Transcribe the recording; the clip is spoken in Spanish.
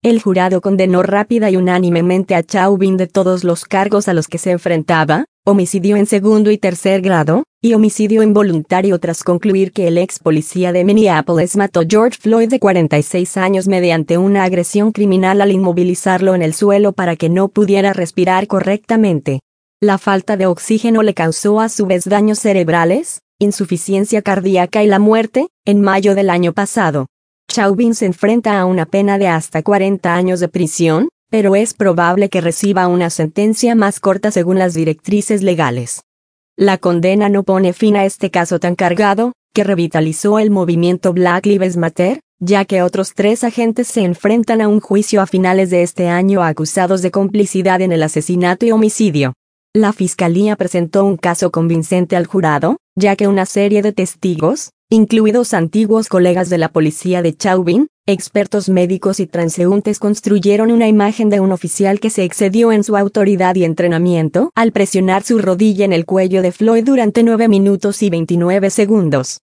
El jurado condenó rápida y unánimemente a Chauvin de todos los cargos a los que se enfrentaba: homicidio en segundo y tercer grado, y homicidio involuntario, tras concluir que el ex policía de Minneapolis mató a George Floyd de 46 años mediante una agresión criminal al inmovilizarlo en el suelo para que no pudiera respirar correctamente. La falta de oxígeno le causó a su vez daños cerebrales, insuficiencia cardíaca y la muerte, en mayo del año pasado. Chauvin se enfrenta a una pena de hasta 40 años de prisión, pero es probable que reciba una sentencia más corta según las directrices legales. La condena no pone fin a este caso tan cargado, que revitalizó el movimiento Black Lives Matter, ya que otros 3 agentes se enfrentan a un juicio a finales de este año acusados de complicidad en el asesinato y homicidio. La fiscalía presentó un caso convincente al jurado, ya que una serie de testigos, incluidos antiguos colegas de la policía de Chauvin, expertos médicos y transeúntes, construyeron una imagen de un oficial que se excedió en su autoridad y entrenamiento al presionar su rodilla en el cuello de Floyd durante 9 minutos y 29 segundos.